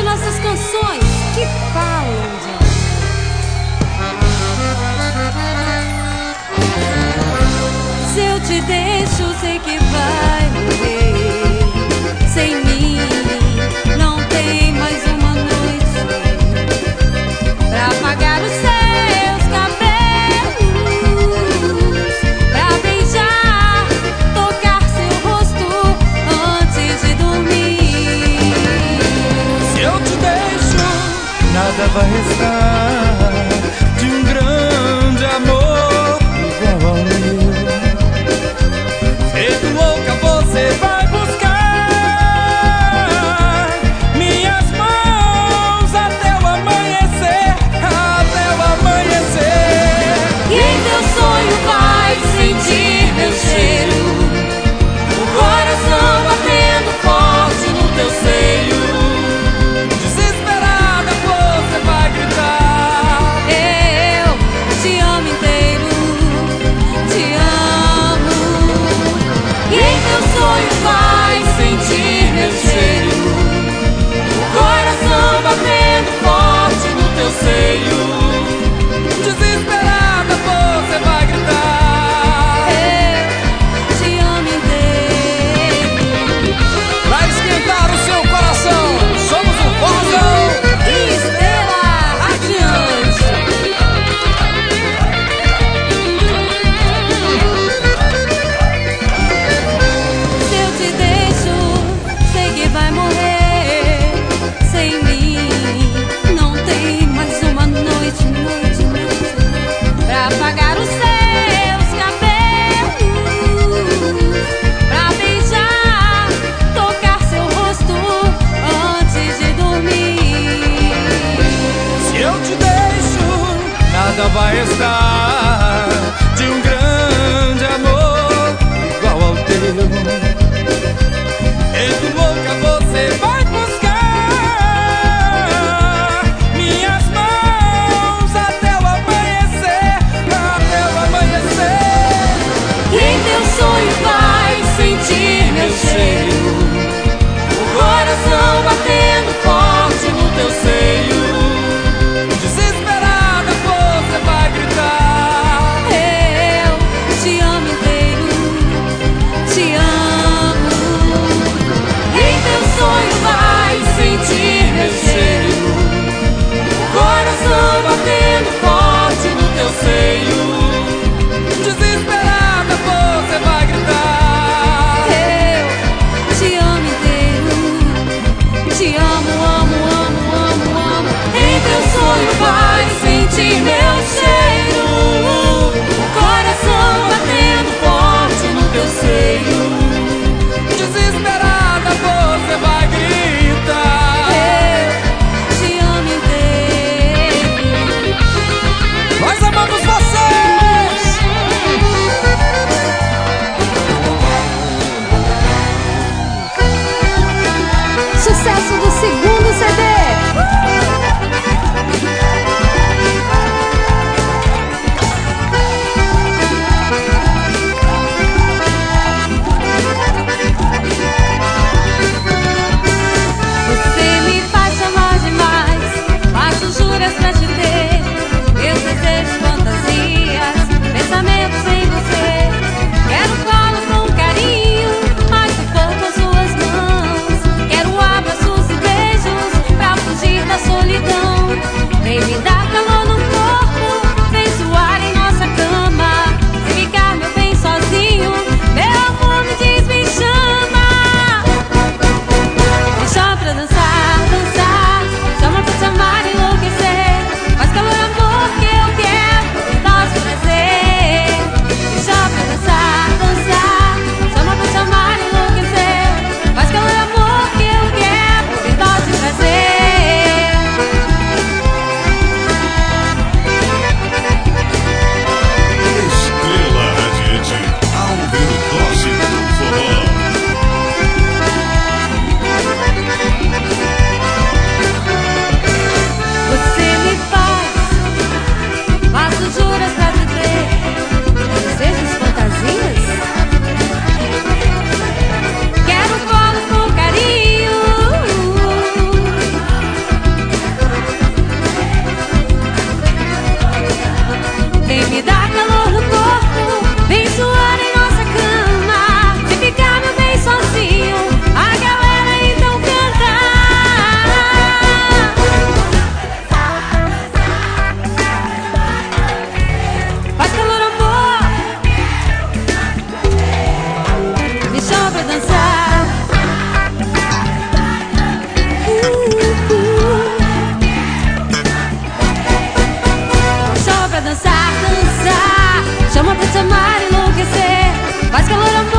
nossas canções que falam de amor. Se eu te deixo, sei que vai morrer. Sem mim não tem mais uma noite pra apagar os seus cabelos, pra beijar, tocar seu rosto antes de dormir. Se eu te deixo, nada vai restar de um grande amor igual ao meu. Feito louca você vai buscar minhas mãos até o amanhecer, até o amanhecer. E em teu sonho vai sentir meu cheiro, o coração batendo forte no teu seio. Desesperada você vai gritar: Eu te amo inteiro, te amo. E em teu sonho vai sentir meu cheiro, o coração batendo forte no teu seio. desesperada você vai gritar. Eu te amo inteiro. Pra esquentar o seu coração, somos o Vozão. Estrela radiante. Se eu te deixo, sei que vai morrer. Sem mim não tem mais uma noite, noite, noite pra apagar os seus cabelos, pra beijar, tocar seu rosto antes de dormir. Se eu te deixo, nada vai restar de um grande amor igual ao teu. Feito louca você vai buscar minhas mãos até o amanhecer, até o amanhecer. E em teu sonho vai sentir meu cheiro, o coração batendo forte no teu seio. Desesperada você vai gritar: Eu te amo inteiro, te amo. E em teu sonho vai sentir meu cheiro, o coração batendo forte no teu seio. desesperada você vai gritar. Eu te amo inteiro, te amo, amo, amo, amo, amo. Em teu sonho vai sentir meu cheiro, o coração batendo forte no teu seio. Desesperada você vai gritar. Eu te amo inteiro. Nós amamos vocês! Sucesso do segundo CD. Você me faz chamar demais, faço juras pra te ter. Meus desejos, fantasias, pensamentos em você. Quero colo com carinho, mas se for com suas mãos. Quero abraços e beijos. amor, amor.